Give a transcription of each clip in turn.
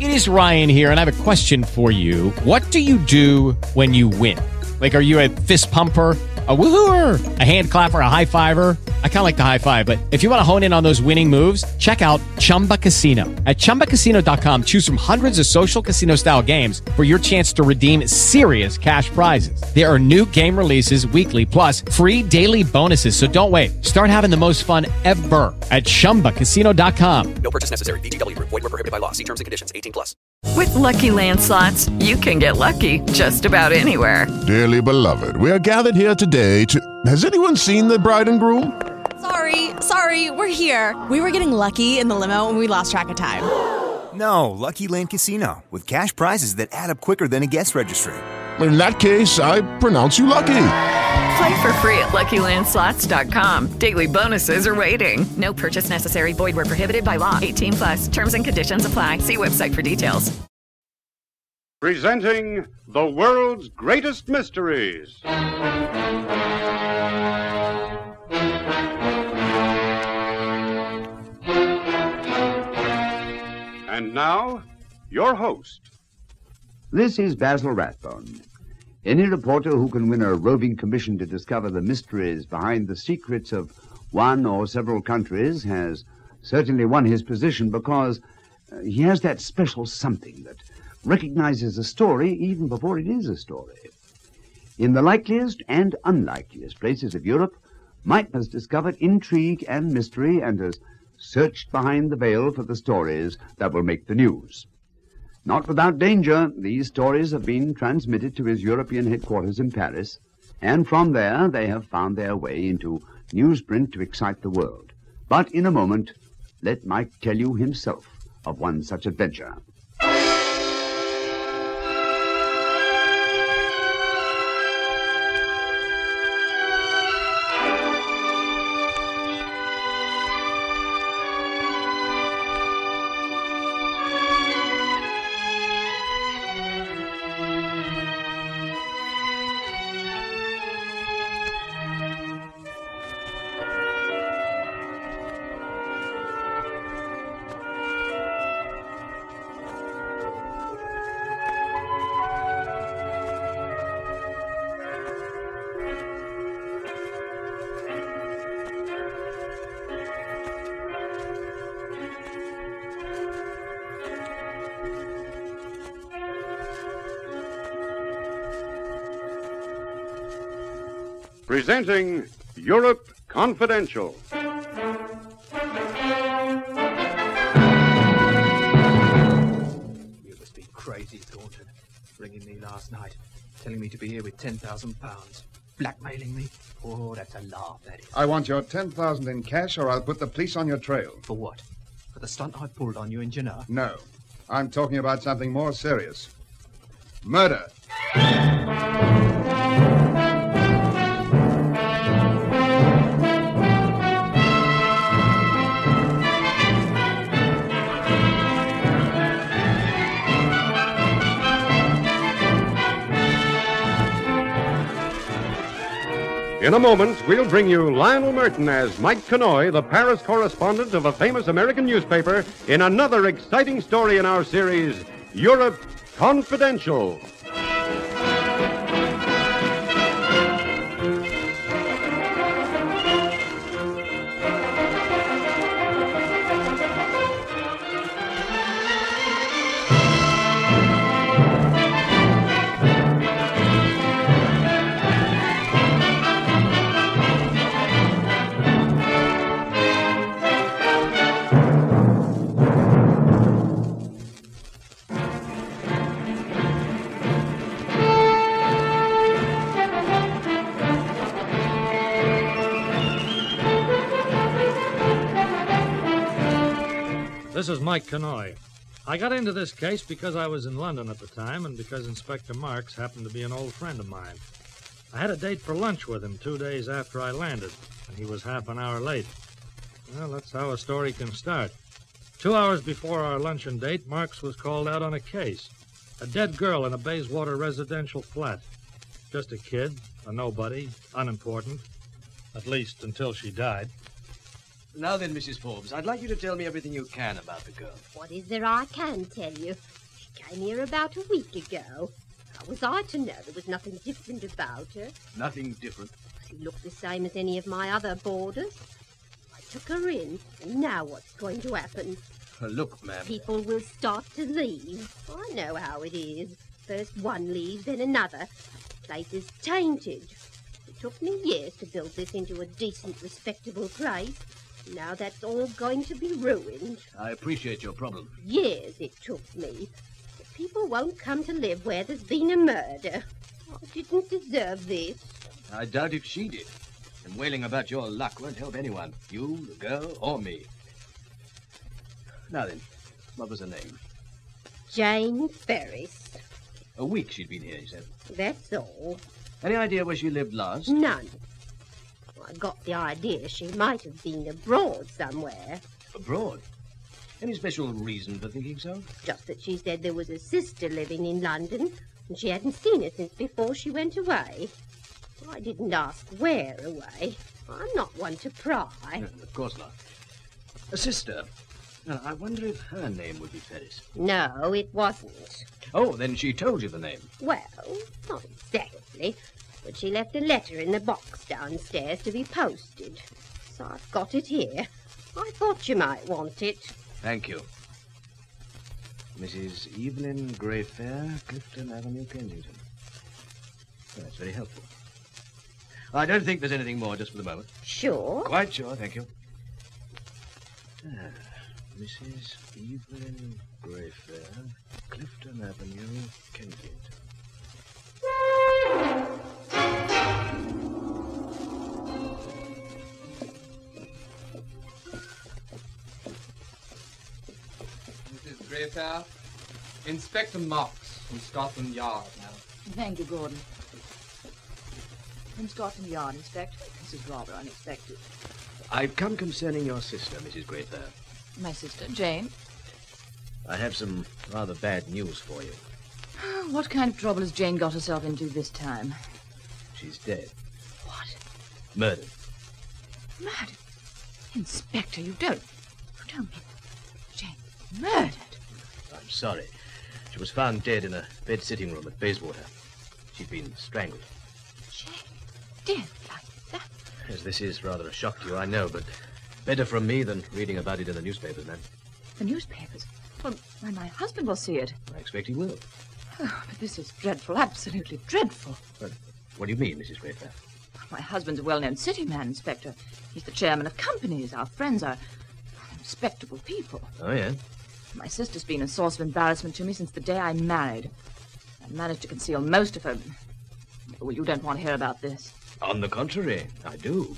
It is Ryan here, and I have a question for you. What do you do when you win? Like, are you a fist pumper, a woohooer, a hand clapper, a high fiver? I kind of like the high five, but if you want to hone in on those winning moves, check out Chumba Casino. At ChumbaCasino.com, choose from hundreds of social casino-style games for your chance to redeem serious cash prizes. There are new game releases weekly, plus free daily bonuses. So don't wait. Start having the most fun ever at ChumbaCasino.com. No purchase necessary. VGW Group. Void where prohibited by law. See terms and conditions. 18+. With Lucky Land Slots, you can get lucky just about anywhere. Dearly beloved, we are gathered here today to... Has anyone seen the bride and groom? Sorry, we're here. We were getting lucky in the limo and we lost track of time. No, Lucky Land Casino, with cash prizes that add up quicker than a guest registry. In that case, I pronounce you lucky. Play for free at LuckyLandSlots.com. Daily bonuses are waiting. No purchase necessary. Void where prohibited by law. 18+. Terms and conditions apply. See website for details. Presenting the world's greatest mysteries. And now, your host. This is Basil Rathbone. Any reporter who can win a roving commission to discover the mysteries behind the secrets of one or several countries has certainly won his position because he has that special something that recognizes a story even before it is a story. In the likeliest and unlikeliest places of Europe, Mike has discovered intrigue and mystery and has searched behind the veil for the stories that will make the news. Not without danger, these stories have been transmitted to his European headquarters in Paris, and from there they have found their way into newsprint to excite the world. But in a moment, let Mike tell you himself of one such adventure. Presenting Europe Confidential. You must be crazy, Thornton. Ringing me last night, telling me to be here with £10,000. Blackmailing me? Oh, that's a laugh, that is. I want your 10,000 in cash or I'll put the police on your trail. For what? For the stunt I pulled on you in Genoa? No. I'm talking about something more serious. Murder. In a moment, we'll bring you Lionel Merton as Mike Kanoy, the Paris correspondent of a famous American newspaper, in another exciting story in our series, Europe Confidential. This is Mike Kanoy. I got into this case because I was in London at the time and because Inspector Marks happened to be an old friend of mine. I had a date for lunch with him 2 days after I landed, and he was half an hour late. Well, that's how a story can start. 2 hours before our luncheon date, Marks was called out on a case. A dead girl in a Bayswater residential flat. Just a kid, a nobody, unimportant. At least until she died. Now then, Mrs. Forbes, I'd like you to tell me everything you can about the girl. What is there I can tell you? She came here about a week ago. How was I to know there was nothing different about her? Nothing different. She looked the same as any of my other boarders. I took her in, and now what's going to happen? Look, ma'am. People will start to leave. I know how it is. First one leaves, then another. The place is tainted. It took me years to build this into a decent, respectable place. Now that's all going to be ruined. I appreciate your problem. Years it took me. But people won't come to live where there's been a murder. I didn't deserve this. I doubt if she did. And wailing about your luck won't help anyone. You, the girl, or me. Now then, what was her name? Jane Ferris. A week she'd been here, you said? That's all. Any idea where she lived last? None. I got the idea she might have been abroad somewhere. Abroad? Any special reason for thinking so? Just that she said there was a sister living in London, and she hadn't seen her since before she went away. I didn't ask where away. I'm not one to pry. No, of course not. A sister. Now, I wonder if her name would be Ferris. No, it wasn't. Oh, then she told you the name. Well, not exactly. But she left a letter in the box downstairs to be posted. So I've got it here. I thought you might want it. Thank you. Mrs. Evelyn Greyfair, Clifton Avenue, Kensington. Oh, that's very helpful. I don't think there's anything more just for the moment. Sure? Quite sure, thank you. Mrs. Evelyn Greyfair, Clifton Avenue, Kensington. Mrs. Greyfair, Inspector Marks from Scotland Yard now. Thank you, Gordon. From Scotland Yard, Inspector. This is rather unexpected. I've come concerning your sister, Mrs. Greyfair. My sister, Jane. I have some rather bad news for you. What kind of trouble has Jane got herself into this time? She's dead. What? Murdered. Murdered? Inspector, you don't mean Jane murdered? I'm sorry. She was found dead in a bed sitting room at Bayswater. She'd been strangled. Jane dead like that? Yes, this is rather a shock to you, I know, but better from me than reading about it in the newspapers, ma'am. The newspapers? Well, when my husband will see it. I expect he will. Oh, but this is dreadful, absolutely dreadful. But what do you mean, Mrs. Greyfair? My husband's a well-known city man, Inspector. He's the chairman of companies. Our friends are respectable people. Oh, yeah? My sister's been a source of embarrassment to me since the day I married. I managed to conceal most of her... Well, you don't want to hear about this. On the contrary, I do.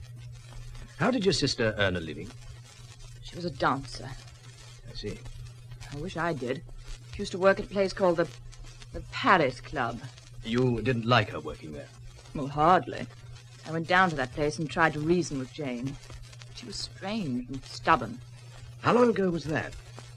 How did your sister earn a living? She was a dancer. I see. I wish I did. She used to work at a place called the Paris Club. You didn't like her working there? Well, hardly. I went down to that place and tried to reason with Jane. She was strange and stubborn. How long ago was that?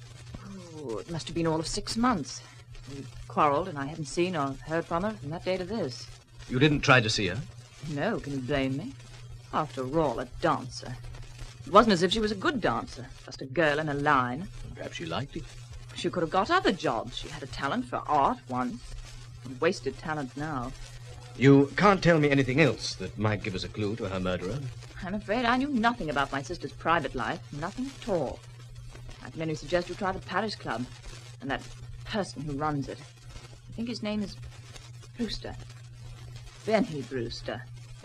Oh, it must have been all of 6 months. We quarreled, and I haven't seen or heard from her from that day to this. You didn't try to see her? No, can you blame me? After all, a dancer. It wasn't as if she was a good dancer, just a girl in a line. Perhaps she liked it. She could have got other jobs. She had a talent for art once, and wasted talent now. You can't tell me anything else that might give us a clue to her murderer? I'm afraid I knew nothing about my sister's private life, nothing at all. I can only suggest you try the Paris Club, and that person who runs it. I think his name is Brewster. Benny Brewster.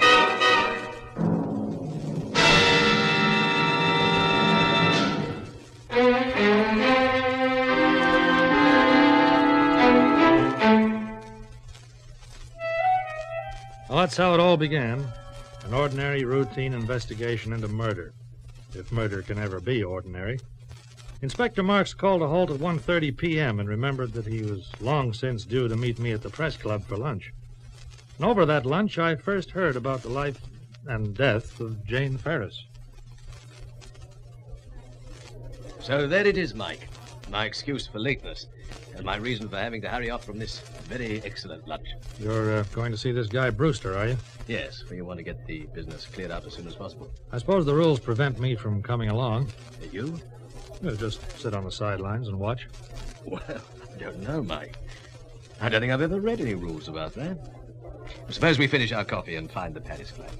Well, that's how it all began. An ordinary, routine investigation into murder. If murder can ever be ordinary. Inspector Marks called a halt at 1:30 p.m. and remembered that he was long since due to meet me at the press club for lunch. And over that lunch, I first heard about the life and death of Jane Ferris. So there it is, Mike. my excuse for lateness, and my reason for having to hurry off from this very excellent lunch. You're going to see this guy Brewster, are you? Yes, we want to get the business cleared up as soon as possible. I suppose the rules prevent me from coming along. You? Just sit on the sidelines and watch. Well, I don't know, Mike. I don't think I've ever read any rules about that. Suppose we finish our coffee and find the Paris Club.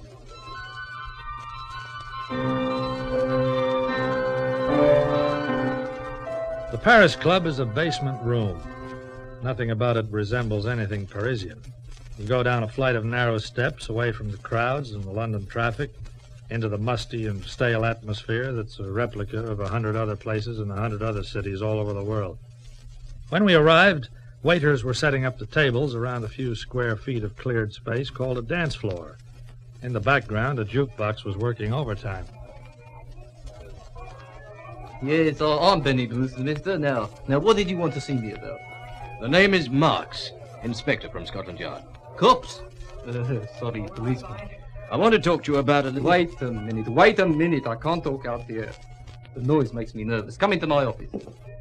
The Paris Club is a basement room. Nothing about it resembles anything Parisian. You go down a flight of narrow steps away from the crowds and the London traffic into the musty and stale atmosphere that's a replica of 100 other places in 100 other cities all over the world. When we arrived, waiters were setting up the tables around a few square feet of cleared space called a dance floor. In the background, a jukebox was working overtime. Yes, I'm Benny Brewster, mister. Now, what did you want to see me about? The name is Marks, Inspector from Scotland Yard. Cops? Sorry, policeman. I want to talk to you about a little... Wait a minute. I can't talk out here. The noise makes me nervous. Come into my office.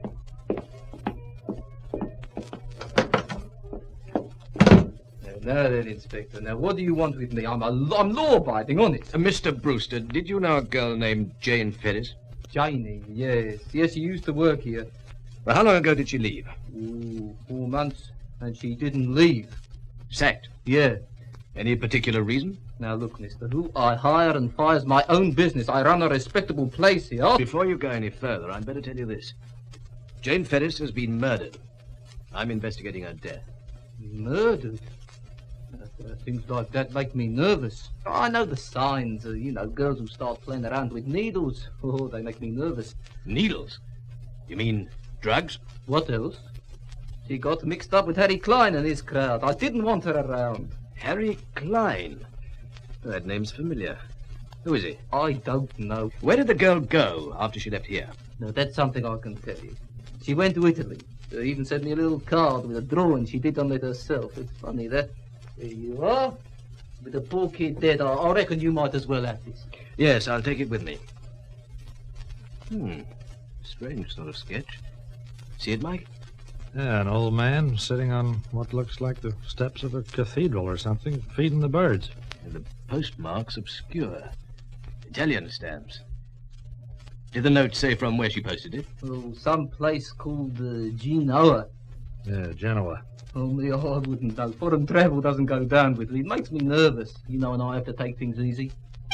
Now then, Inspector. Now, what do you want with me? I'm law-abiding, honest. Mr. Brewster, did you know a girl named Jane Ferris? Janie, yes. Yes, she used to work here. Well, how long ago did she leave? 4 months. And she didn't leave. Sacked? Yeah. Any particular reason? Now, look, mister, who I hire and fire's my own business. I run a respectable place here. Before you go any further, I'd better tell you this. Jane Ferris has been murdered. I'm investigating her death. Murdered? Things like that make me nervous. I know the signs, girls who start playing around with needles. Oh, they make me nervous. Needles? You mean drugs? What else? She got mixed up with Harry Klein and his crowd. I didn't want her around. Harry Klein? That name's familiar. Who is he? I don't know. Where did the girl go after she left here? No, that's something I can tell you. She went to Italy. They even sent me a little card with a drawing she did on it herself. It's funny, that. There you are. With the poor kid dead, I reckon you might as well have this. Yes, I'll take it with me. Strange sort of sketch. See it, Mike? Yeah, an old man sitting on what looks like the steps of a cathedral or something, feeding the birds. And the postmark's obscure. Italian stamps. Did the note say from where she posted it? Oh, some place called Genoa. Yeah, Genoa. Only I wouldn't know. Foreign travel doesn't go down with me. It makes me nervous, and I have to take things easy.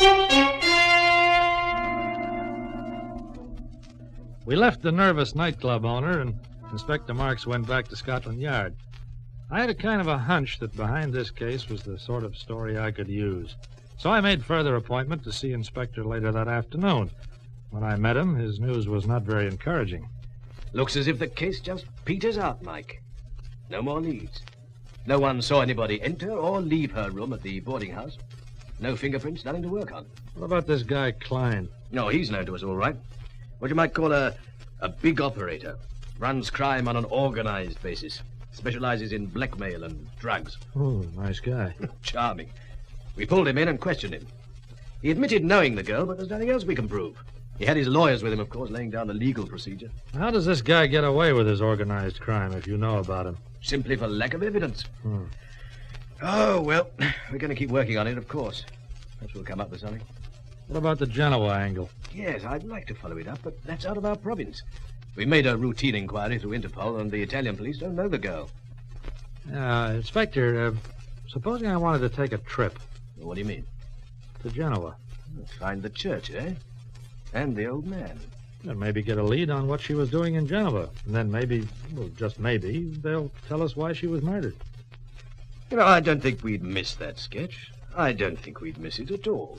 We left the nervous nightclub owner, and Inspector Marks went back to Scotland Yard. I had a kind of a hunch that behind this case was the sort of story I could use. So I made further appointment to see Inspector later that afternoon. When I met him, his news was not very encouraging. Looks as if the case just peters out, Mike. No more leads. No one saw anybody enter or leave her room at the boarding house. No fingerprints, nothing to work on. What about this guy Klein? No, he's known to us all right. What you might call a big operator. Runs crime on an organized basis. Specializes in blackmail and drugs. Oh, nice guy. Charming. We pulled him in and questioned him. He admitted knowing the girl, but there's nothing else we can prove. He had his lawyers with him, of course, laying down the legal procedure. How does this guy get away with his organized crime, if you know about him? Simply for lack of evidence. Oh, well, we're going to keep working on it, of course. Perhaps we'll come up with something. What about the Genoa angle? Yes, I'd like to follow it up, but that's out of our province. We made a routine inquiry through Interpol, and the Italian police don't know the girl. Inspector, supposing I wanted to take a trip. What do you mean? To Genoa. Find the church, eh? And the old man. And maybe get a lead on what she was doing in Geneva. And then maybe, well, just maybe, they'll tell us why she was murdered. I don't think we'd miss that sketch. I don't think we'd miss it at all.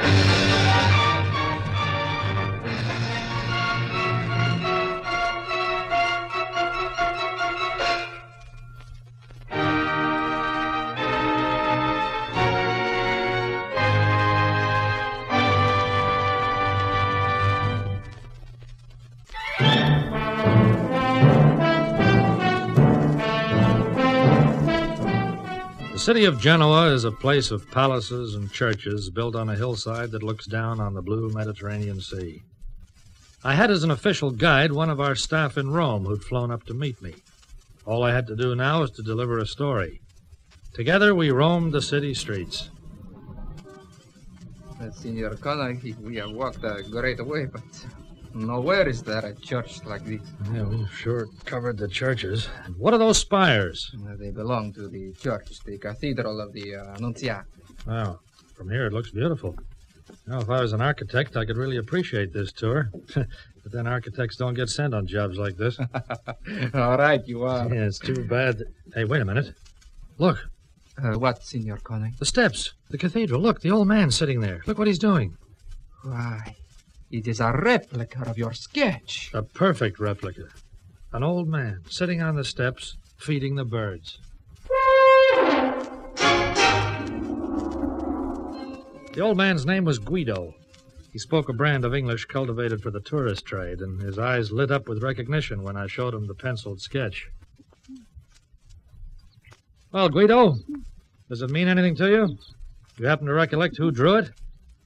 The city of Genoa is a place of palaces and churches built on a hillside that looks down on the blue Mediterranean Sea. I had as an official guide one of our staff in Rome who'd flown up to meet me. All I had to do now was to deliver a story. Together, we roamed the city streets. Signor Connery, we have walked a great way, but nowhere is there a church like this. Yeah, we've sure covered the churches. What are those spires? They belong to the church, the Cathedral of the Annunziata. Wow, from here it looks beautiful. Now, if I was an architect, I could really appreciate this tour. But then architects don't get sent on jobs like this. All right, you are. Yeah, it's too bad. Hey, wait a minute. Look. What, Signor Connery? The steps. The cathedral. Look, the old man sitting there. Look what he's doing. Why, it is a replica of your sketch. A perfect replica. An old man sitting on the steps, feeding the birds. The old man's name was Guido. He spoke a brand of English cultivated for the tourist trade, and his eyes lit up with recognition when I showed him the penciled sketch. Well, Guido, does it mean anything to you? You happen to recollect who drew it?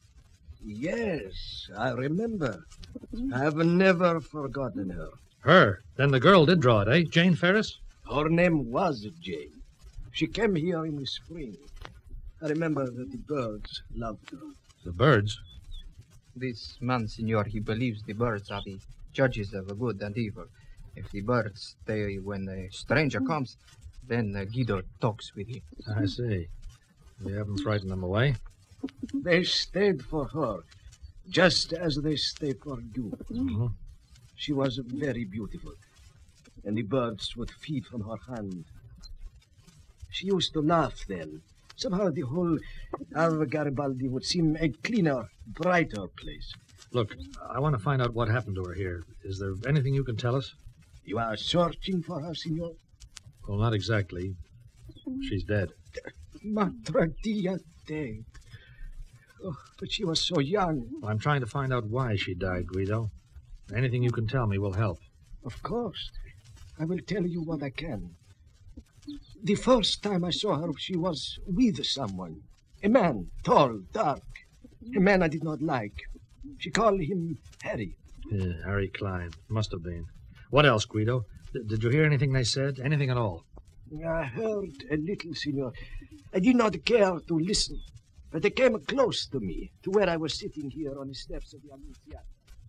Yes, I remember. I have never forgotten her. Her? Then the girl did draw it, eh? Jane Ferris? Her name was Jane. She came here in the spring. I remember that the birds loved her. The birds? This man, Signor, he believes the birds are the judges of good and evil. If the birds stay when a stranger comes, then Guido talks with him. I see. You haven't frightened them away? They stayed for her, just as they stay for you. Mm-hmm. She was very beautiful, and the birds would feed from her hand. She used to laugh then. Somehow the whole of Garibaldi would seem a cleaner, brighter place. Look, I want to find out what happened to her here. Is there anything you can tell us? You are searching for her, Signor? Well, not exactly. She's dead. Madre Dia dead. Oh, but she was so young. Well, I'm trying to find out why she died, Guido. Anything you can tell me will help. Of course. I will tell you what I can. The first time I saw her, she was with someone. A man, tall, dark. A man I did not like. She called him Harry. Yeah, Harry Klein. Must have been. What else, Guido? Did you hear anything they said? Anything at all? I heard a little, Signor. I did not care to listen. But they came close to me, to where I was sitting here on the steps of the Annunziata.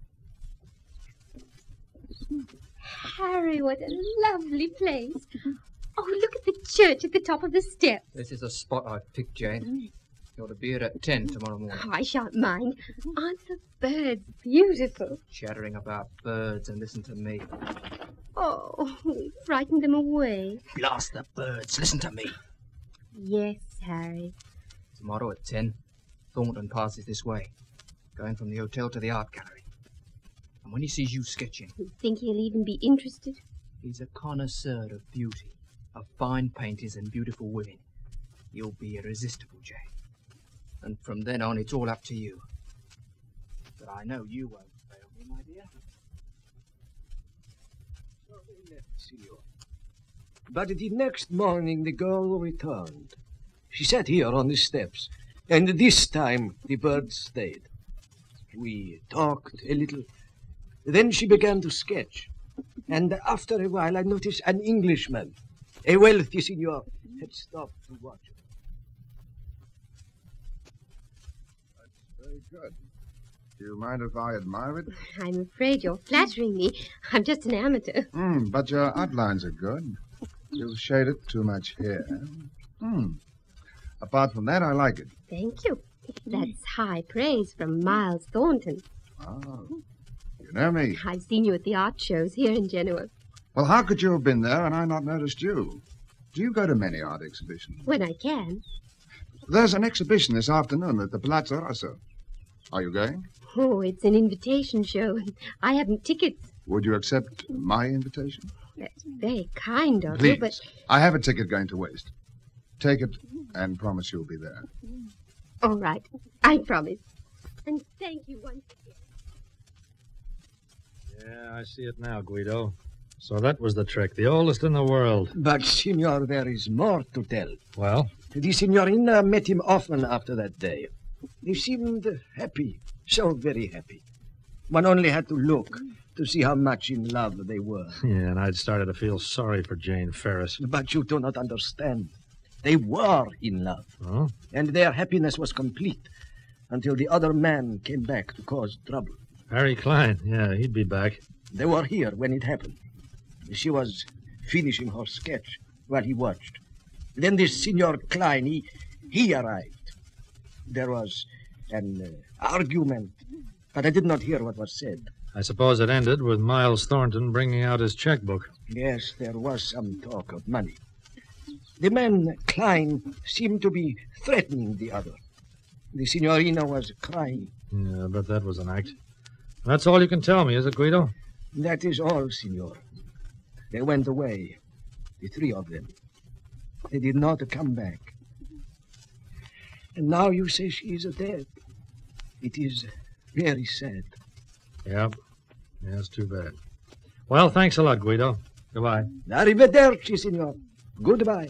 Harry, what a lovely place. Oh, look at the church at the top of the steps. This is a spot I've picked, Jane. You're to be here at 10 tomorrow morning. Oh, I shan't mind. Aren't the birds beautiful? Chattering about birds and listen to me. Oh, we frightened them away. Blast the birds. Listen to me. Yes, Harry. Tomorrow at 10, Thornton passes this way, going from the hotel to the art gallery. And when he sees you sketching... You think he'll even be interested? He's a connoisseur of beauty, of fine painters and beautiful women. You'll be irresistible, Jane. And from then on, it's all up to you. But I know you won't fail me, my dear. So they left, Signor. But the next morning, the girl returned. She sat here on the steps, and this time the birds stayed. We talked a little. Then she began to sketch. And after a while, I noticed an Englishman, a wealthy signor, had stopped to watch her. That's very good. Do you mind if I admire it? I'm afraid you're flattering me. I'm just an amateur. But your outlines are good. You've shaded too much here. Apart from that, I like it. Thank you. That's high praise from Miles Thornton. Oh, you know me. I've seen you at the art shows here in Genoa. Well, how could you have been there and I not noticed you? Do you go to many art exhibitions? When I can. There's an exhibition this afternoon at the Palazzo Rosso. Are you going? Oh, it's an invitation show. I haven't tickets. Would you accept my invitation? That's very kind of Please. you, but... I have a ticket going to waste. Take it and promise you'll be there. All right. I promise. And thank you once again. Yeah, I see it now, Guido. So that was the trick, the oldest in the world. But, Signor, there is more to tell. Well? The Signorina met him often after that day. They seemed happy, so very happy. One only had to look to see how much in love they were. Yeah, and I'd started to feel sorry for Jane Ferris. But you do not understand. They were in love. Oh? And their happiness was complete until the other man came back to cause trouble. Harry Klein, yeah, he'd be back. They were here when it happened. She was finishing her sketch while he watched. Then this Signor Klein, he arrived. There was an argument, but I did not hear what was said. I suppose it ended with Miles Thornton bringing out his checkbook. Yes, there was some talk of money. The man, Klein, seemed to be threatening the other. The Signorina was crying. Yeah, but that was an act. That's all you can tell me, is it, Guido? That is all, Signor. They went away, the three of them. They did not come back. And now you say she is dead. It is very sad. Yep. Yeah, it's too bad. Well, thanks a lot, Guido. Goodbye. Arrivederci, Signor. Goodbye.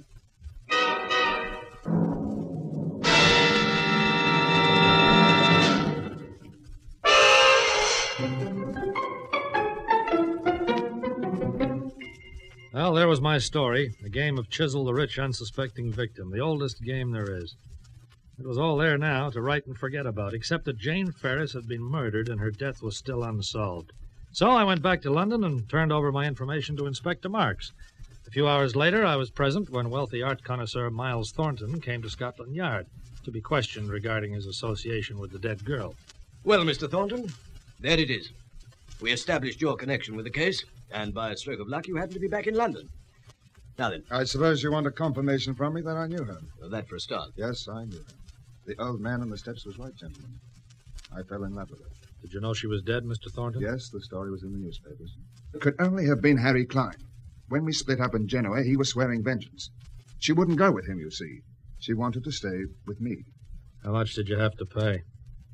Well, there was my story. The game of Chisel the Rich Unsuspecting Victim. The oldest game there is. It was all there now to write and forget about, except that Jane Ferris had been murdered and her death was still unsolved. So I went back to London and turned over my information to Inspector Marks. A few hours later, I was present when wealthy art connoisseur Miles Thornton came to Scotland Yard to be questioned regarding his association with the dead girl. Well, Mr. Thornton, there it is. We established your connection with the case, and by a stroke of luck, you happen to be back in London. Now then. I suppose you want a confirmation from me that I knew her. Well, that for a start. Yes, I knew her. The old man on the steps was right, gentlemen. I fell in love with her. Did you know she was dead, Mr. Thornton? Yes, the story was in the newspapers. It could only have been Harry Klein. When we split up in Genoa, he was swearing vengeance. She wouldn't go with him, you see. She wanted to stay with me. How much did you have to pay?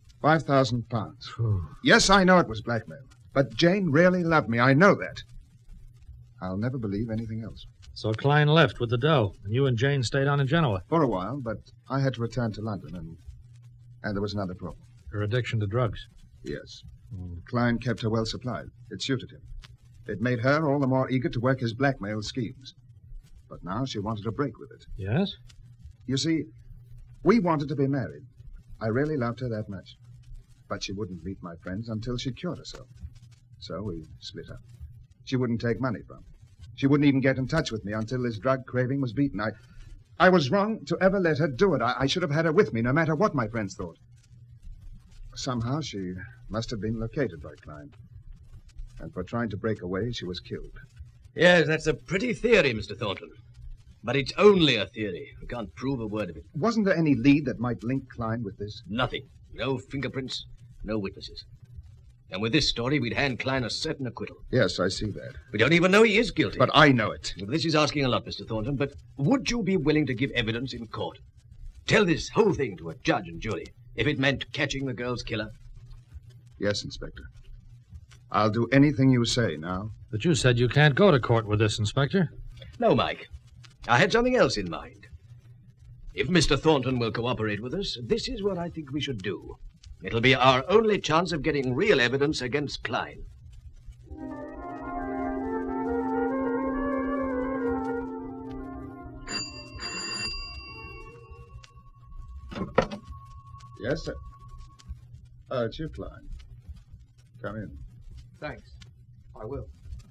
£5,000. Yes, I know it was blackmail. But Jane really loved me. I know that. I'll never believe anything else. So Klein left with the dough, and you and Jane stayed on in Genoa? For a while, but I had to return to London, and there was another problem. Her addiction to drugs? Yes. Klein kept her well supplied. It suited him. It made her all the more eager to work his blackmail schemes. But now she wanted to break with it. Yes? You see, we wanted to be married. I really loved her that much. But she wouldn't meet my friends until she cured herself. So we split up. She wouldn't take money from me. She wouldn't even get in touch with me until this drug craving was beaten. I was wrong to ever let her do it. I should have had her with me, no matter what my friends thought. Somehow she must have been located by Klein. And for trying to break away, she was killed. Yes, that's a pretty theory, Mr. Thornton. But it's only a theory. We can't prove a word of it. Wasn't there any lead that might link Klein with this? Nothing. No fingerprints, no witnesses. And with this story, we'd hand Klein a certain acquittal. Yes, I see that. We don't even know he is guilty. But I know it. This is asking a lot, Mr. Thornton, but would you be willing to give evidence in court? Tell this whole thing to a judge and jury, if it meant catching the girl's killer? Yes, Inspector. I'll do anything you say now. But you said you can't go to court with this, Inspector. No, Mike. I had something else in mind. If Mr. Thornton will cooperate with us, this is what I think we should do. It'll be our only chance of getting real evidence against Klein. Yes, sir. Oh, it's you, Klein. Come in. Thanks. I will.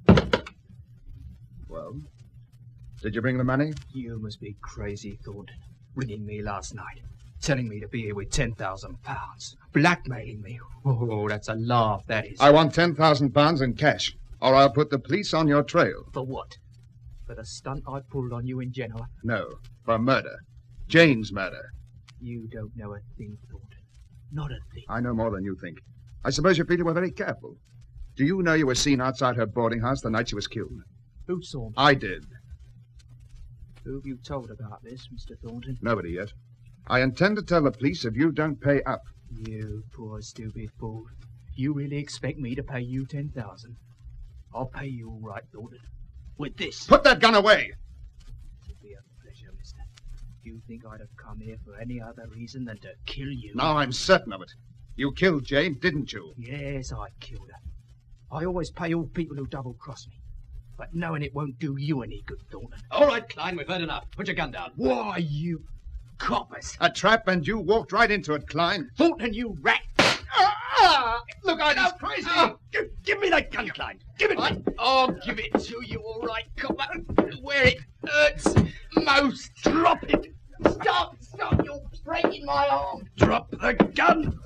Well, did you bring the money? You must be crazy, Thornton. Ringing me last night. Telling me to be here with £10,000. Blackmailing me. Oh, that's a laugh, that is. I want £10,000 in cash, or I'll put the police on your trail. For what? For the stunt I pulled on you in Genoa? No, for murder. Jane's murder. You don't know a thing, Thornton. Not a thing. I know more than you think. I suppose you feel you were very careful. Do you know you were seen outside her boarding house the night she was killed? Who saw me? I did. Who have you told about this, Mr. Thornton? Nobody yet. I intend to tell the police if you don't pay up. You poor stupid fool. You really expect me to pay you 10,000? I'll pay you all right, Thornton. With this. Put that gun away! It'll be a pleasure, mister. You think I'd have come here for any other reason than to kill you? Now I'm certain of it. You killed Jane, didn't you? Yes, I killed her. I always pay all people who double-cross me. But knowing it won't do you any good, Thornton. All right, Klein, we've heard enough. Put your gun down. Why, you coppers. A trap, and you walked right into it, Klein. Thornton, you rat. Look out, he's crazy! Give me that gun, Klein. Give it me. I'll give it to you, all right, copper. Where it hurts most. Drop it. Stop, you're breaking my arm. Drop the gun.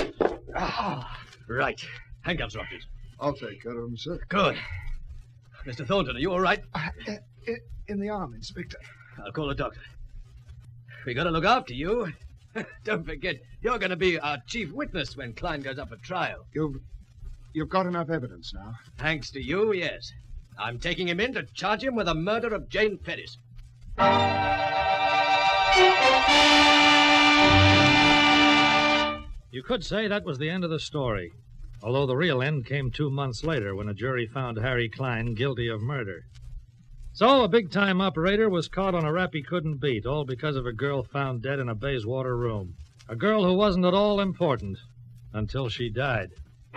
Right. Handcuffs, Rogers. I'll take care of him, sir. Good. Mr. Thornton, are you all right? In the arm, Inspector. I'll call a doctor. We got to look after you. Don't forget, you're going to be our chief witness when Klein goes up for trial. You've got enough evidence now. Thanks to you, yes. I'm taking him in to charge him with the murder of Jane Pettis. You could say that was the end of the story, although the real end came 2 months later when a jury found Harry Klein guilty of murder. So a big-time operator was caught on a rap he couldn't beat, all because of a girl found dead in a Bayswater room. A girl who wasn't at all important until she died.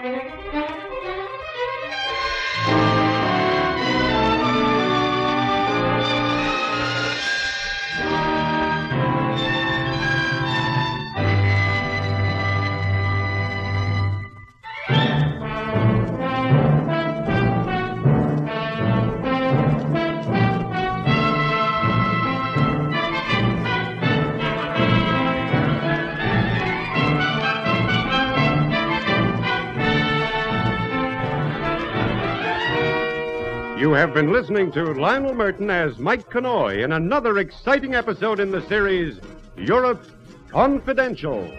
You have been listening to Lionel Merton as Mike Connoy in another exciting episode in the series, Europe Confidential.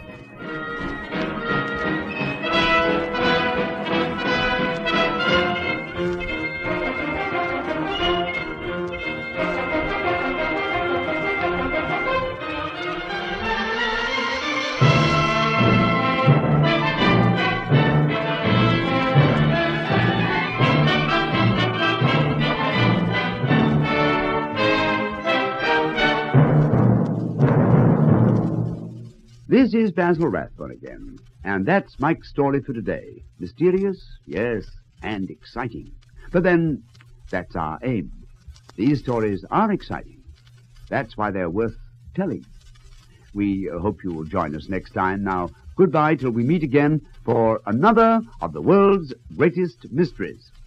This is Basil Rathbone again, and that's Mike's story for today. Mysterious, yes, and exciting. But then, that's our aim. These stories are exciting. That's why they're worth telling. We hope you will join us next time. Now, goodbye till we meet again for another of the world's greatest mysteries.